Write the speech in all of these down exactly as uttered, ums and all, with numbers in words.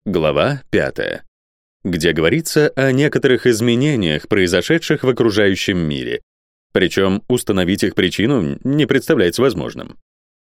Глава пятая, где говорится о некоторых изменениях, произошедших в окружающем мире, причем установить их причину не представляется возможным.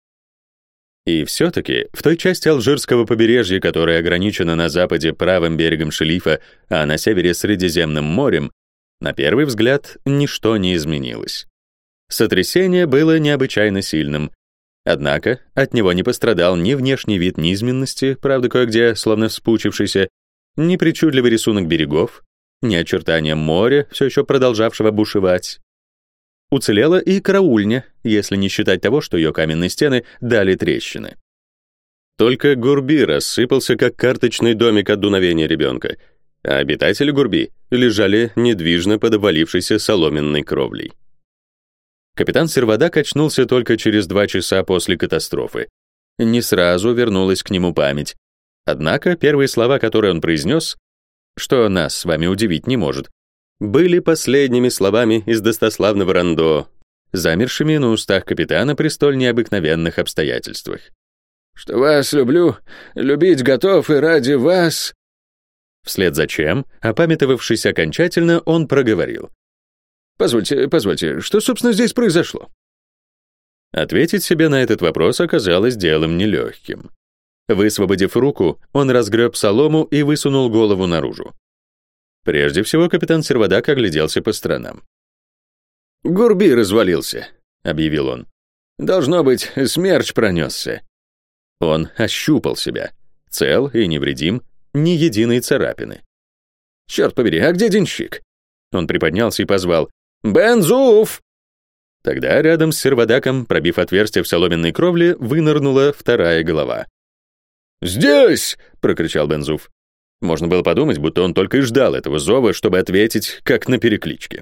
И все-таки в той части Алжирского побережья, которая ограничена на западе правым берегом Шелифа, а на севере Средиземным морем, на первый взгляд ничто не изменилось. Сотрясение было необычайно сильным, однако от него не пострадал ни внешний вид низменности, правда, кое-где словно вспучившийся, ни причудливый рисунок берегов, ни очертания моря, все еще продолжавшего бушевать. Уцелела и караульня, если не считать того, что ее каменные стены дали трещины. Только Гурби рассыпался, как карточный домик от дуновения ребенка, а обитатели Гурби лежали недвижно под обвалившейся соломенной кровлей. Капитан Сервадак очнулся только через два часа после катастрофы. Не сразу вернулась к нему память. Однако первые слова, которые он произнес, что нас с вами удивить не может, были последними словами из достославного рондо, замершими на устах капитана при столь необыкновенных обстоятельствах. «Что вас люблю, любить готов и ради вас...» Вслед за чем, опамятовавшись окончательно, он проговорил. «Позвольте, позвольте, что, собственно, здесь произошло?» Ответить себе на этот вопрос оказалось делом нелегким. Высвободив руку, он разгреб солому и высунул голову наружу. Прежде всего капитан Сервадак огляделся по сторонам. «Гурби развалился», — объявил он. «Должно быть, смерч пронесся». Он ощупал себя. Цел и невредим, ни единой царапины. «Черт побери, а где денщик?» Он приподнялся и позвал: «Бензуф!» Тогда рядом с Сервадаком, пробив отверстие в соломенной кровле, вынырнула вторая голова. «Здесь!» — прокричал Бензуф. Можно было подумать, будто он только и ждал этого зова, чтобы ответить, как на перекличке.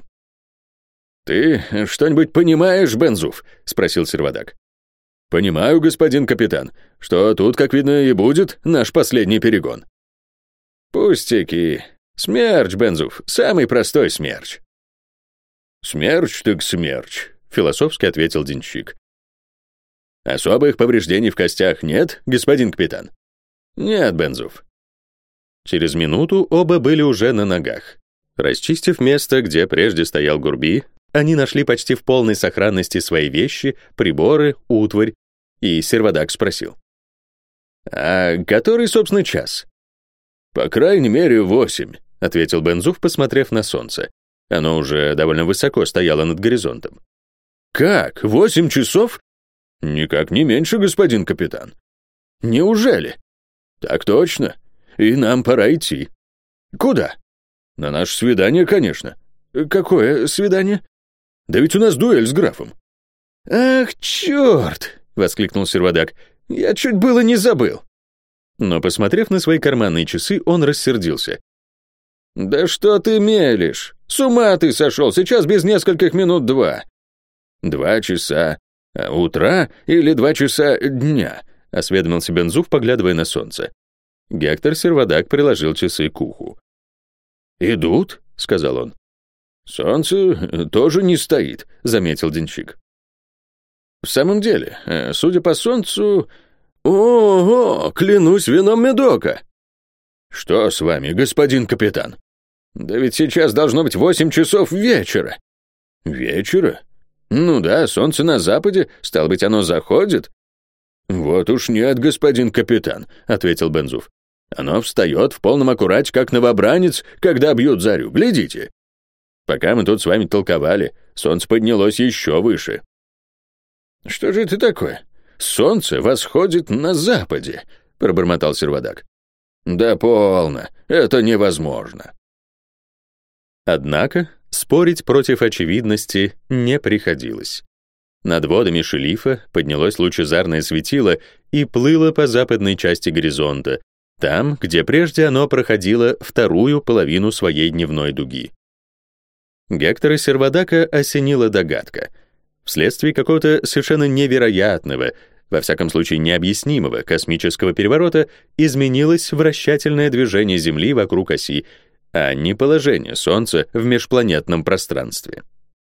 «Ты что-нибудь понимаешь, Бензуф?» — спросил Сервадак. «Понимаю, господин капитан, что тут, как видно, и будет наш последний перегон». «Пустяки. Смерч, Бензуф, самый простой смерч». «Смерч так смерч», — философски ответил денщик. «Особых повреждений в костях нет, господин капитан?» «Нет, Бензуф». Через минуту оба были уже на ногах. Расчистив место, где прежде стоял Гурби, они нашли почти в полной сохранности свои вещи, приборы, утварь, и Сервадак спросил: «А который, собственно, час?» «По крайней мере, восемь», — ответил Бензуф, посмотрев на солнце. Оно уже довольно высоко стояло над горизонтом. «Как? Восемь часов?» «Никак не меньше, господин капитан». «Неужели?» «Так точно. И нам пора идти». «Куда?» «На наше свидание, конечно». «Какое свидание?» «Да ведь у нас дуэль с графом». «Ах, черт!» — воскликнул Сервадак. «Я чуть было не забыл». Но, посмотрев на свои карманные часы, он рассердился. «Да что ты мелешь? С ума ты сошел, сейчас без нескольких минут два». «Два часа утра или два часа дня?» — осведомился Бензуф, поглядывая на солнце. Гектор Сервадак приложил часы к уху. «Идут?» — сказал он. «Солнце тоже не стоит», — заметил денщик. «В самом деле, судя по солнцу... Ого, клянусь вином Медока!» «Что с вами, господин капитан?» «Да ведь сейчас должно быть восемь часов вечера». «Вечера?» «Ну да, солнце на западе, стало быть, оно заходит». «Вот уж нет, господин капитан», — ответил Бензуф. «Оно встает в полном аккурате, как новобранец, когда бьют зарю. Глядите». Пока мы тут с вами толковали, солнце поднялось еще выше. «Что же это такое? Солнце восходит на западе», — пробормотал Сервадак. «Да полно, это невозможно». Однако спорить против очевидности не приходилось. Над водами Шелифа поднялось лучезарное светило и плыло по западной части горизонта, там, где прежде оно проходило вторую половину своей дневной дуги. Гектора Сервадака осенила догадка. Вследствие какого-то совершенно невероятного, во всяком случае необъяснимого космического переворота изменилось вращательное движение Земли вокруг оси, а не положение Солнца в межпланетном пространстве.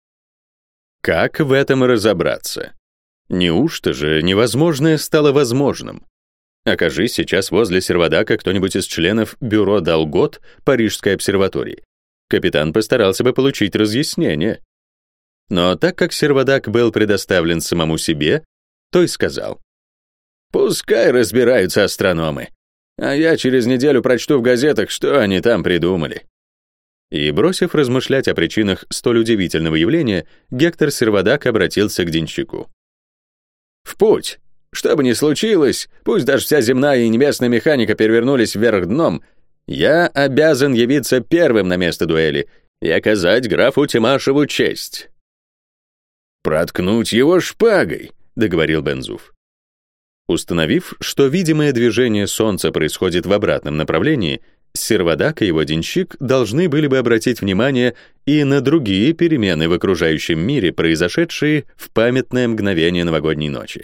Как в этом разобраться? Неужто же невозможное стало возможным? Окажись сейчас возле сервадака кто-нибудь из членов бюро долгот Парижской обсерватории, капитан постарался бы получить разъяснение. Но так как сервадак был предоставлен самому себе, то и сказал: «Пускай разбираются астрономы, а я через неделю прочту в газетах, что они там придумали». И, бросив размышлять о причинах столь удивительного явления, Гектор Сервадак обратился к денщику. «В путь! Что бы ни случилось, пусть даже вся земная и небесная механика перевернулись вверх дном, я обязан явиться первым на место дуэли и оказать графу Тимашеву честь». «Проткнуть его шпагой», — договорил Бензуф. Установив, что видимое движение Солнца происходит в обратном направлении, Сервадак и его денщик должны были бы обратить внимание и на другие перемены в окружающем мире, произошедшие в памятное мгновение новогодней ночи.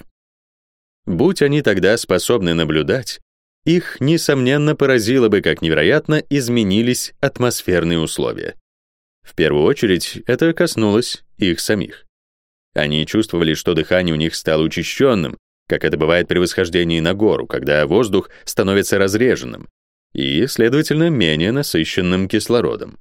Будь они тогда способны наблюдать, их, несомненно, поразило бы, как невероятно изменились атмосферные условия. В первую очередь, это коснулось их самих. Они чувствовали, что дыхание у них стало учащенным, как это бывает при восхождении на гору, когда воздух становится разреженным и, следовательно, менее насыщенным кислородом.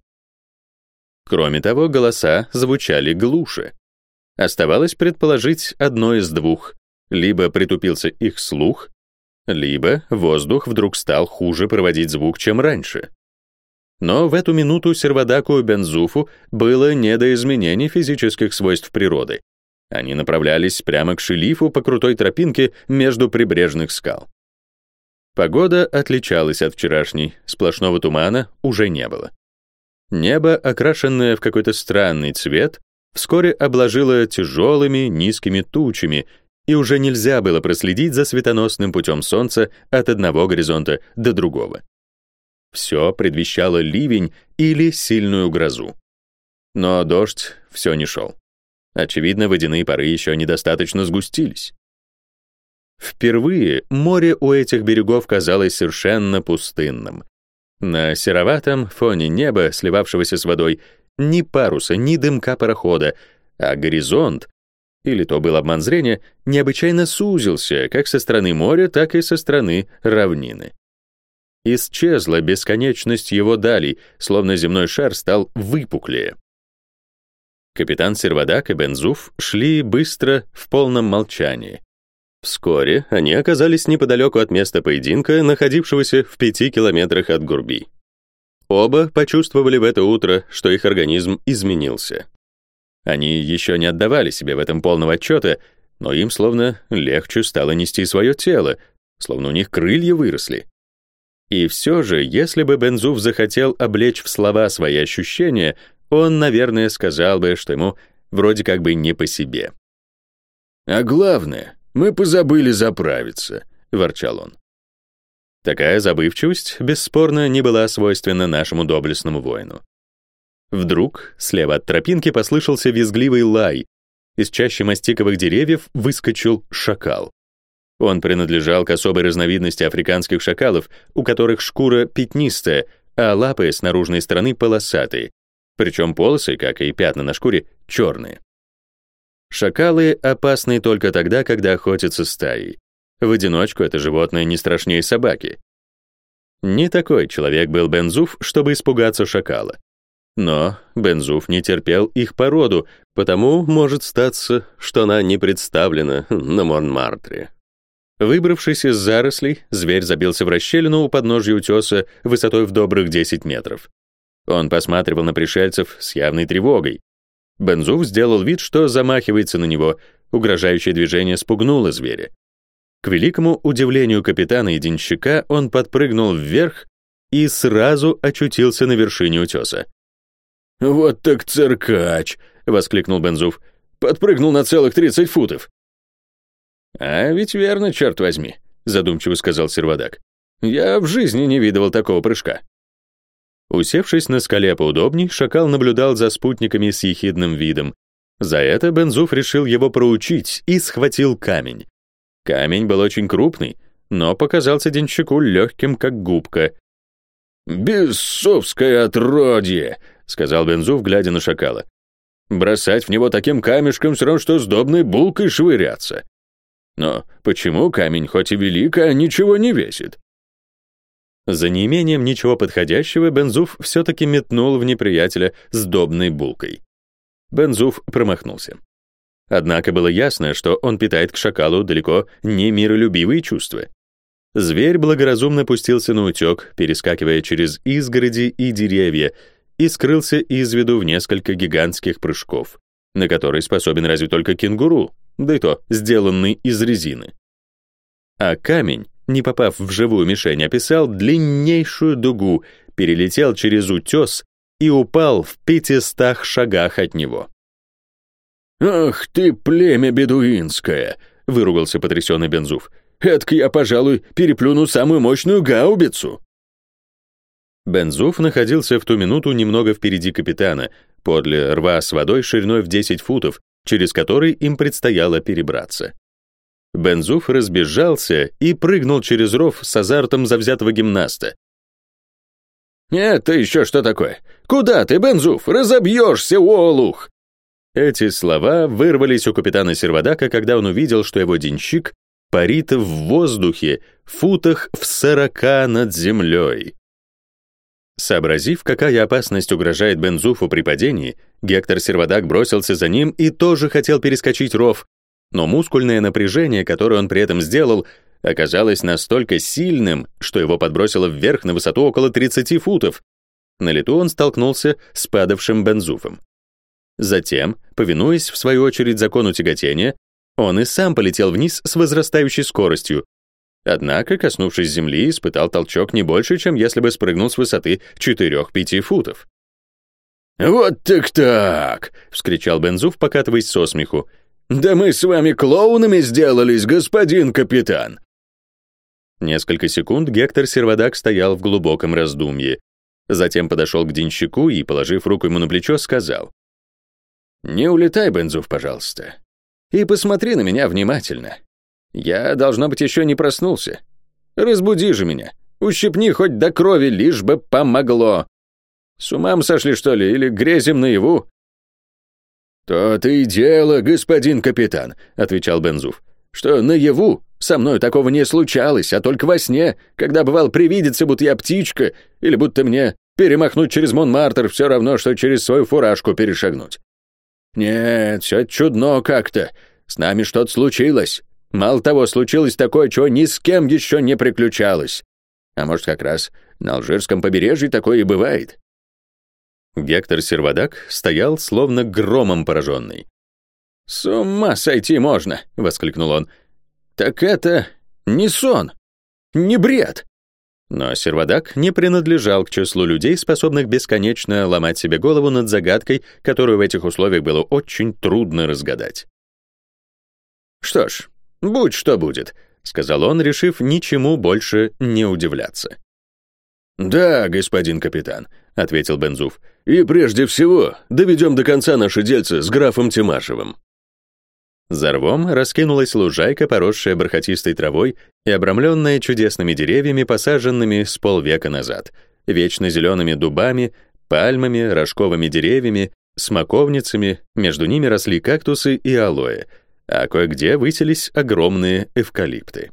Кроме того, голоса звучали глуше. Оставалось предположить одно из двух: либо притупился их слух, либо воздух вдруг стал хуже проводить звук, чем раньше. Но в эту минуту Сервадаку и Бензуфу было не до изменений физических свойств природы. Они направлялись прямо к Шилифу по крутой тропинке между прибрежных скал. Погода отличалась от вчерашней, сплошного тумана уже не было. Небо, окрашенное в какой-то странный цвет, вскоре обложило тяжелыми низкими тучами, и уже нельзя было проследить за светоносным путем солнца от одного горизонта до другого. Все предвещало ливень или сильную грозу. Но дождь все не шел. Очевидно, водяные пары еще недостаточно сгустились. Впервые море у этих берегов казалось совершенно пустынным. На сероватом фоне неба, сливавшегося с водой, ни паруса, ни дымка парохода, а горизонт, или то был обман зрения, необычайно сузился как со стороны моря, так и со стороны равнины. Исчезла бесконечность его далей, словно земной шар стал выпуклее. Капитан Сервадак и Бензуф шли быстро, в полном молчании. Вскоре они оказались неподалеку от места поединка, находившегося в пяти километрах от Гурби. Оба почувствовали в это утро, что их организм изменился. Они еще не отдавали себе в этом полного отчета, но им словно легче стало нести свое тело, словно у них крылья выросли. И все же, если бы Бензуф захотел облечь в слова свои ощущения, он, наверное, сказал бы, что ему вроде как бы не по себе. «А главное, мы позабыли заправиться», — ворчал он. Такая забывчивость, бесспорно, не была свойственна нашему доблестному воину. Вдруг слева от тропинки послышался визгливый лай. Из чащи мастиковых деревьев выскочил шакал. Он принадлежал к особой разновидности африканских шакалов, у которых шкура пятнистая, а лапы с наружной стороны полосатые, причем полосы, как и пятна на шкуре, черные. Шакалы опасны только тогда, когда охотятся стаей. В одиночку это животное не страшнее собаки. Не такой человек был Бензуф, чтобы испугаться шакала. Но Бензуф не терпел их породу, потому может статься, что она не представлена на Монмартре. Выбравшись из зарослей, зверь забился в расщелину у подножья утеса высотой в добрых десять метров. Он посматривал на пришельцев с явной тревогой. Бензуф сделал вид, что замахивается на него, угрожающее движение спугнуло зверя. К великому удивлению капитана и денщика он подпрыгнул вверх и сразу очутился на вершине утеса. «Вот так циркач!» — воскликнул Бензуф. «Подпрыгнул на целых тридцать футов». «А ведь верно, черт возьми», — задумчиво сказал Сервадак. «Я в жизни не видывал такого прыжка». Усевшись на скале поудобней, шакал наблюдал за спутниками с ехидным видом. За это Бензуф решил его проучить и схватил камень. Камень был очень крупный, но показался денщику легким, как губка. «Бесовское отродье!» — сказал Бензуф, глядя на шакала. «Бросать в него таким камешком все равно, что сдобной булкой швыряться». Но почему камень хоть и велик, а ничего не весит? За неимением ничего подходящего Бензуф все-таки метнул в неприятеля сдобной булкой. Бензуф промахнулся. Однако было ясно, что он питает к шакалу далеко не миролюбивые чувства. Зверь благоразумно пустился на утек, перескакивая через изгороди и деревья, и скрылся из виду в несколько гигантских прыжков, на которые способен разве только кенгуру, да и то сделанный из резины. А камень, не попав в живую мишень, описал длиннейшую дугу, перелетел через утес и упал в пятистах шагах от него. «Ах ты, племя бедуинское!» — выругался потрясенный Бензуф. «Эдак я, пожалуй, переплюну самую мощную гаубицу!» Бензуф находился в ту минуту немного впереди капитана, подле рва с водой шириной в десять футов, через который им предстояло перебраться. Бензуф разбежался и прыгнул через ров с азартом завзятого гимнаста. «Это еще что такое? Куда ты, Бензуф? Разобьешься, олух!» Эти слова вырвались у капитана Сервадака, когда он увидел, что его денщик парит в воздухе футах в сорока над землей. Сообразив, какая опасность угрожает Бензуфу при падении, Гектор Сервадак бросился за ним и тоже хотел перескочить ров, но мускульное напряжение, которое он при этом сделал, оказалось настолько сильным, что его подбросило вверх на высоту около тридцати футов. На лету он столкнулся с падавшим Бензуфом. Затем, повинуясь в свою очередь закону тяготения, он и сам полетел вниз с возрастающей скоростью. Однако, коснувшись земли, испытал толчок не больше, чем если бы спрыгнул с высоты четырёх-пяти футов. «Вот так-так!» — вскричал Бензуф, покатываясь со смеху. «Да мы с вами клоунами сделались, господин капитан!» Несколько секунд Гектор Сервадак стоял в глубоком раздумье. Затем подошел к денщику и, положив руку ему на плечо, сказал: «Не улетай, Бензуф, пожалуйста, и посмотри на меня внимательно. Я, должно быть, еще не проснулся. Разбуди же меня, ущипни хоть до крови, лишь бы помогло. С умам сошли, что ли, или грезим наяву?» «То-то и дело, господин капитан», — отвечал Бензуф, «что наяву со мной такого не случалось, а только во сне, когда, бывал, привидится, будто я птичка, или будто мне перемахнуть через Монмартр все равно, что через свою фуражку перешагнуть. Нет, все чудно как-то. С нами что-то случилось. Мало того, случилось такое, чего ни с кем еще не приключалось. А может, как раз на Алжирском побережье такое и бывает». Гектор Сервадак стоял, словно громом пораженный. «С ума сойти можно!» — воскликнул он. «Так это не сон, не бред!» Но Сервадак не принадлежал к числу людей, способных бесконечно ломать себе голову над загадкой, которую в этих условиях было очень трудно разгадать. «Что ж, будь что будет», — сказал он, решив ничему больше не удивляться. «Да, господин капитан», — ответил Бензуф, «и прежде всего доведем до конца наше дельце с графом Тимашевым». За рвом раскинулась лужайка, поросшая бархатистой травой и обрамленная чудесными деревьями, посаженными с полвека назад, вечно зелеными дубами, пальмами, рожковыми деревьями, смоковницами, между ними росли кактусы и алоэ, а кое-где высились огромные эвкалипты.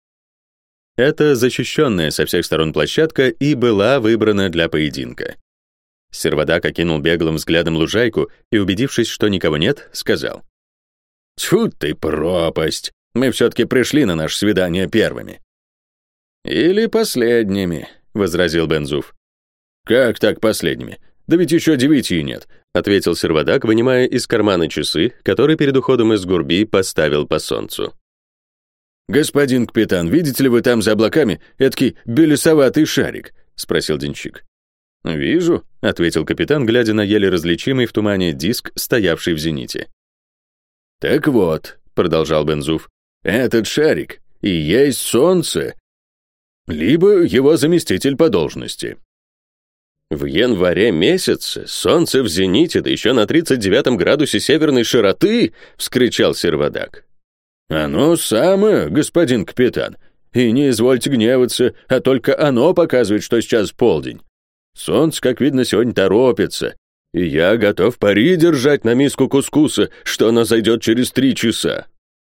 Эта защищенная со всех сторон площадка и была выбрана для поединка. Сервадак окинул беглым взглядом лужайку и, убедившись, что никого нет, сказал: «Тьфу ты, пропасть! Мы все-таки пришли на наше свидание первыми». «Или последними», — возразил Бензуф. «Как так последними? Да ведь еще девяти нет», — ответил Сервадак, вынимая из кармана часы, который перед уходом из Гурби поставил по солнцу. «Господин капитан, видите ли вы там за облаками эдакий белесоватый шарик?» — спросил денщик. «Вижу», — ответил капитан, глядя на еле различимый в тумане диск, стоявший в зените. «Так вот», — продолжал Бензуф, «этот шарик и есть солнце, либо его заместитель по должности». «В январе месяце солнце в зените, да еще на тридцать девятом градусе северной широты!» — вскричал Сервадак. «Оно самое, господин капитан, и не извольте гневаться, а только оно показывает, что сейчас полдень. Солнце, как видно, сегодня торопится, и я готов пари держать на миску кускуса, что оно зайдет через три часа».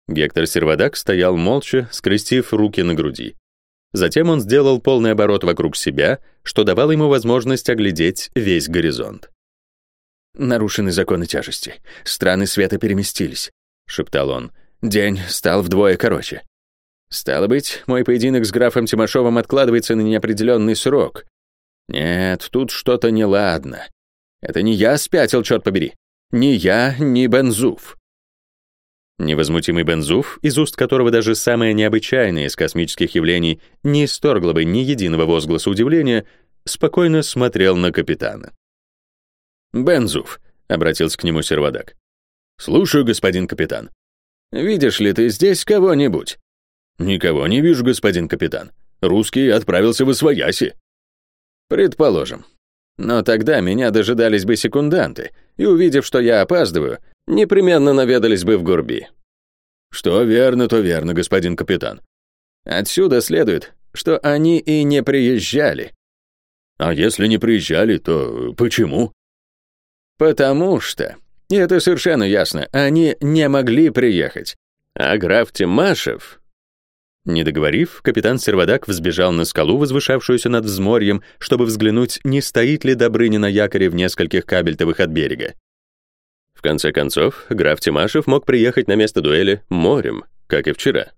Гектор Сервадак стоял молча, скрестив руки на груди. Затем он сделал полный оборот вокруг себя, что давало ему возможность оглядеть весь горизонт. «Нарушены законы тяжести. Страны света переместились», — шептал он. «День стал вдвое короче. Стало быть, мой поединок с графом Тимошовым откладывается на неопределенный срок. Нет, тут что-то неладно. Это не я спятил, черт побери. Ни я, ни Бензуф». Невозмутимый Бензуф, из уст которого даже самое необычайное из космических явлений не исторгло бы ни единого возгласа удивления, спокойно смотрел на капитана. «Бензуф», — обратился к нему Сервадак. «Слушаю, господин капитан. Видишь ли ты здесь кого-нибудь?» «Никого не вижу, господин капитан. Русский отправился в Освояси». «Предположим. Но тогда меня дожидались бы секунданты, и, увидев, что я опаздываю, непременно наведались бы в Гурби». «Что верно, то верно, господин капитан». «Отсюда следует, что они и не приезжали». «А если не приезжали, то почему?» «Потому что, и это совершенно ясно, они не могли приехать. А граф Тимашев...» Не договорив, капитан Сервадак взбежал на скалу, возвышавшуюся над взморьем, чтобы взглянуть, не стоит ли Добрыня на якоре в нескольких кабельтовых от берега. В конце концов, граф Тимашев мог приехать на место дуэли морем, как и вчера.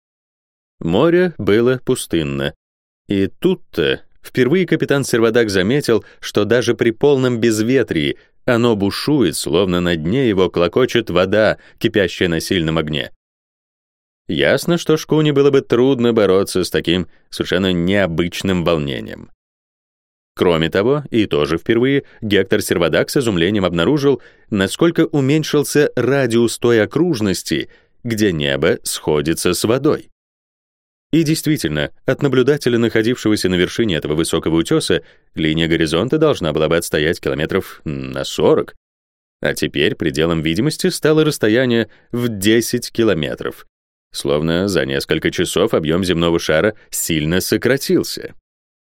Море было пустынно. И тут-то впервые капитан Сервадак заметил, что даже при полном безветрии оно бушует, словно на дне его клокочет вода, кипящая на сильном огне. Ясно, что шкуне было бы трудно бороться с таким совершенно необычным волнением. Кроме того, и тоже впервые, Гектор Сервадак с изумлением обнаружил, насколько уменьшился радиус той окружности, где небо сходится с водой. И действительно, от наблюдателя, находившегося на вершине этого высокого утеса, линия горизонта должна была бы отстоять километров на сорок, а теперь пределом видимости стало расстояние в десять километров. Словно за несколько часов объем земного шара сильно сократился.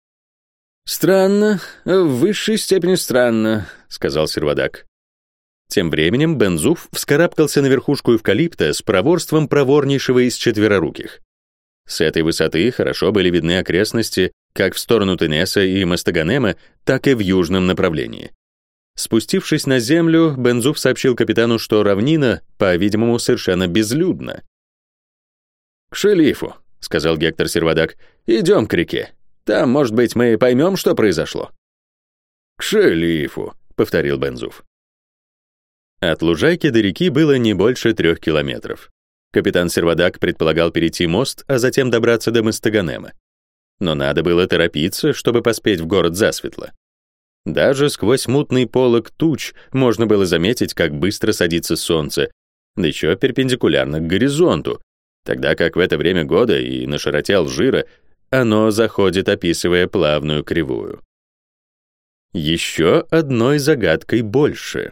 «Странно, в высшей степени странно», — сказал Сервадак. Тем временем Бензуф вскарабкался на верхушку эвкалипта с проворством проворнейшего из четвероруких. С этой высоты хорошо были видны окрестности как в сторону Тенеса и Мостаганема, так и в южном направлении. Спустившись на землю, Бензуф сообщил капитану, что равнина, по-видимому, совершенно безлюдна. «К Шелифу», — сказал Гектор Сервадак. «Идем к реке. Там, может быть, мы поймем, что произошло». «К Шелифу», — повторил Бензуф. От лужайки до реки было не больше трех километров. Капитан Сервадак предполагал перейти мост, а затем добраться до Мостаганема. Но надо было торопиться, чтобы поспеть в город засветло. Даже сквозь мутный полог туч можно было заметить, как быстро садится солнце, да еще перпендикулярно к горизонту, тогда как в это время года и на широте Алжира оно заходит, описывая плавную кривую. Еще одной загадкой больше.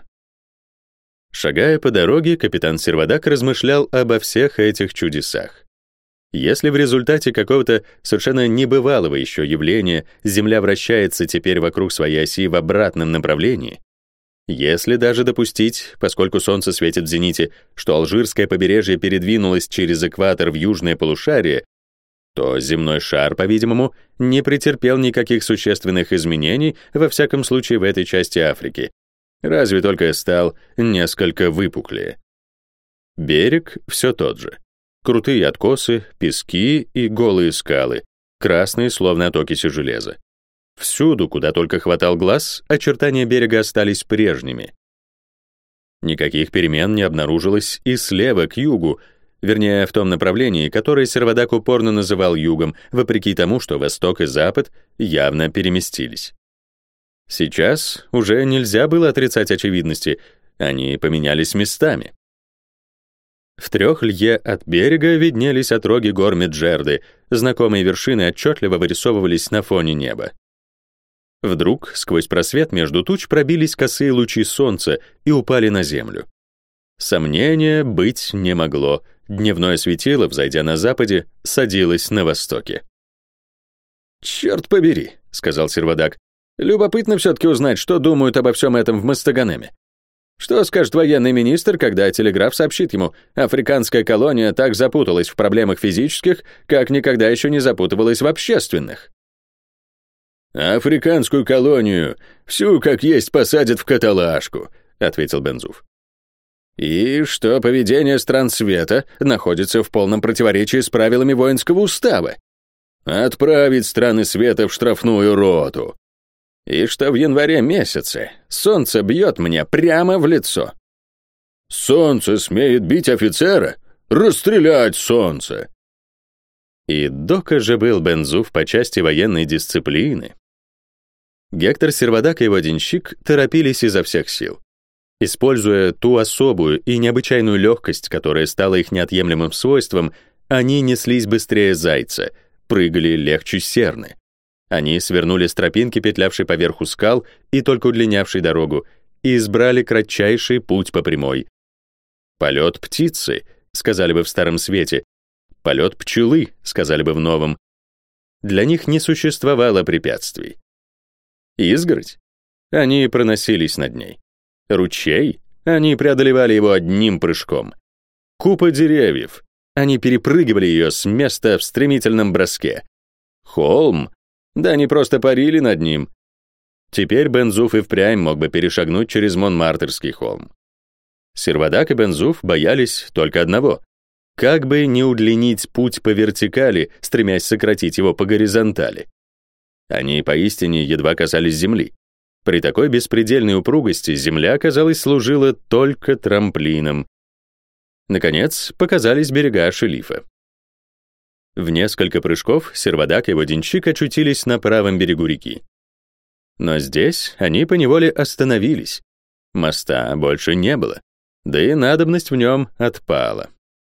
Шагая по дороге, капитан Сервадак размышлял обо всех этих чудесах. Если в результате какого-то совершенно небывалого еще явления Земля вращается теперь вокруг своей оси в обратном направлении, если даже допустить, поскольку Солнце светит в зените, что Алжирское побережье передвинулось через экватор в южное полушарие, то земной шар, по-видимому, не претерпел никаких существенных изменений, во всяком случае в этой части Африки, разве только стал несколько выпуклее. Берег все тот же. Крутые откосы, пески и голые скалы, красные, словно от окиси железа. Всюду, куда только хватал глаз, очертания берега остались прежними. Никаких перемен не обнаружилось и слева к югу, вернее, в том направлении, которое Сервадак упорно называл югом, вопреки тому, что восток и запад явно переместились. Сейчас уже нельзя было отрицать очевидности, они поменялись местами. В трех лье от берега виднелись отроги гор Меджерды, знакомые вершины отчетливо вырисовывались на фоне неба. Вдруг сквозь просвет между туч пробились косые лучи солнца и упали на землю. Сомнения быть не могло. Дневное светило, взойдя на западе, садилось на востоке. «Черт побери», — сказал Сервадак. «Любопытно все-таки узнать, что думают обо всем этом в Мостаганеме. Что скажет военный министр, когда телеграф сообщит ему, африканская колония так запуталась в проблемах физических, как никогда еще не запутывалась в общественных? «Африканскую колонию всю как есть посадят в каталажку», — ответил Бензуф. «И что поведение стран света находится в полном противоречии с правилами воинского устава. Отправить страны света в штрафную роту. И что в январе месяце солнце бьет мне прямо в лицо. Солнце смеет бить офицера? Расстрелять солнце!» И дока же был Бензуф по части военной дисциплины. Гектор Сервадак и его денщик торопились изо всех сил. Используя ту особую и необычайную легкость, которая стала их неотъемлемым свойством, они неслись быстрее зайца, прыгали легче серны. Они свернули с тропинки, петлявшей поверху скал и только удлинявшей дорогу, и избрали кратчайший путь по прямой. «Полет птицы», — сказали бы в Старом Свете, «полет пчелы», — сказали бы в Новом. Для них не существовало препятствий. Изгородь? Они проносились над ней. Ручей? Они преодолевали его одним прыжком. Купа деревьев? Они перепрыгивали ее с места в стремительном броске. Холм? Да они просто парили над ним. Теперь Бензуф и впрямь мог бы перешагнуть через Монмартрский холм. Сервадак и Бензуф боялись только одного — как бы не удлинить путь по вертикали, стремясь сократить его по горизонтали. Они поистине едва касались земли. При такой беспредельной упругости земля, казалось, служила только трамплином. Наконец, показались берега Шелифа. В несколько прыжков Сервадак и его денщик очутились на правом берегу реки. Но здесь они поневоле остановились. Моста больше не было, да и надобность в нем отпала.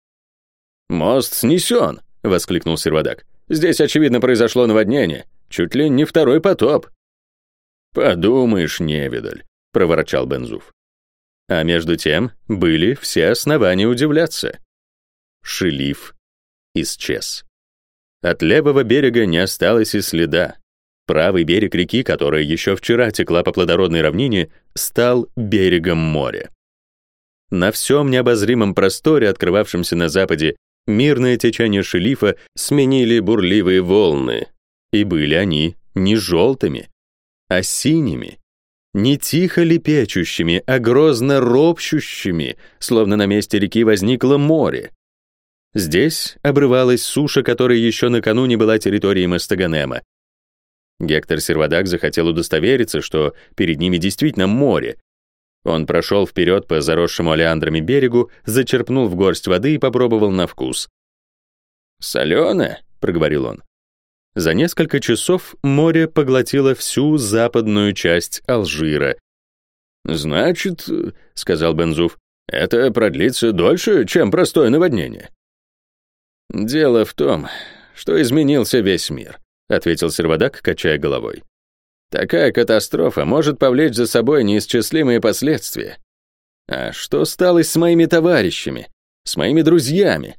«Мост снесен!» — воскликнул Сервадак. «Здесь, очевидно, произошло наводнение. Чуть ли не второй потоп». «Подумаешь, невидаль», — проворчал Бензуф. А между тем были все основания удивляться. Шелиф исчез. От левого берега не осталось и следа. Правый берег реки, которая еще вчера текла по плодородной равнине, стал берегом моря. На всем необозримом просторе, открывавшемся на западе, мирное течение Шелифа сменили бурливые волны. И были они не желтыми, а синими, не тихо лепечущими, а грозно ропщущими, словно на месте реки возникло море. Здесь обрывалась суша, которая еще накануне была территорией Мостаганема. Гектор Сервадак захотел удостовериться, что перед ними действительно море. Он прошел вперед по заросшему олеандрами берегу, зачерпнул в горсть воды и попробовал на вкус. «Соленое», — проговорил он. За несколько часов море поглотило всю западную часть Алжира. «Значит, — сказал Бензуф, — это продлится дольше, чем простое наводнение». «Дело в том, что изменился весь мир», — ответил Сервадак, качая головой. «Такая катастрофа может повлечь за собой неисчислимые последствия. А что стало с моими товарищами, с моими друзьями?»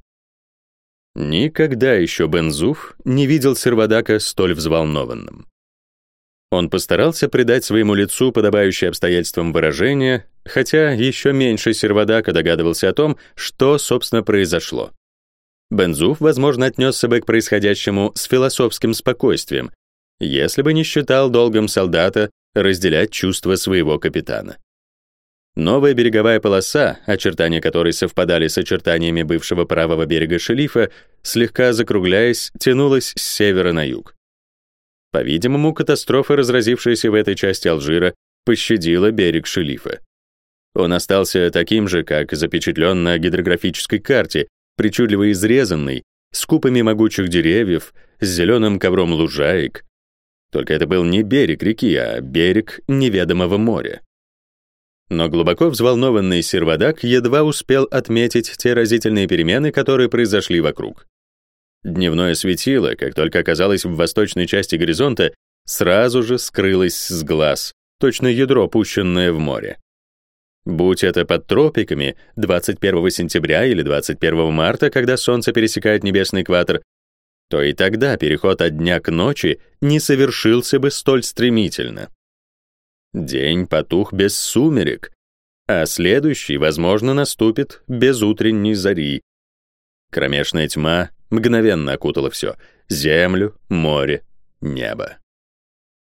Никогда еще Бензуф не видел Сервадака столь взволнованным. Он постарался придать своему лицу подобающее обстоятельствам выражение, хотя еще меньше Сервадака догадывался о том, что, собственно, произошло. Бензуф, возможно, отнесся бы к происходящему с философским спокойствием, если бы не считал долгом солдата разделять чувства своего капитана. Новая береговая полоса, очертания которой совпадали с очертаниями бывшего правого берега Шелифа, слегка закругляясь, тянулась с севера на юг. По-видимому, катастрофа, разразившаяся в этой части Алжира, пощадила берег Шелифа. Он остался таким же, как запечатлен на гидрографической карте, причудливо изрезанный, с купами могучих деревьев, с зеленым ковром лужаек. Только это был не берег реки, а берег неведомого моря. Но глубоко взволнованный Сервадак едва успел отметить те разительные перемены, которые произошли вокруг. Дневное светило, как только оказалось в восточной части горизонта, сразу же скрылось с глаз, точно ядро, пущенное в море. Будь это под тропиками, двадцать первого сентября или двадцать первого марта, когда солнце пересекает небесный экватор, то и тогда переход от дня к ночи не совершился бы столь стремительно. День потух без сумерек. а следующий, возможно, наступит без утренней зари. Кромешная тьма мгновенно окутала все — землю, море, небо.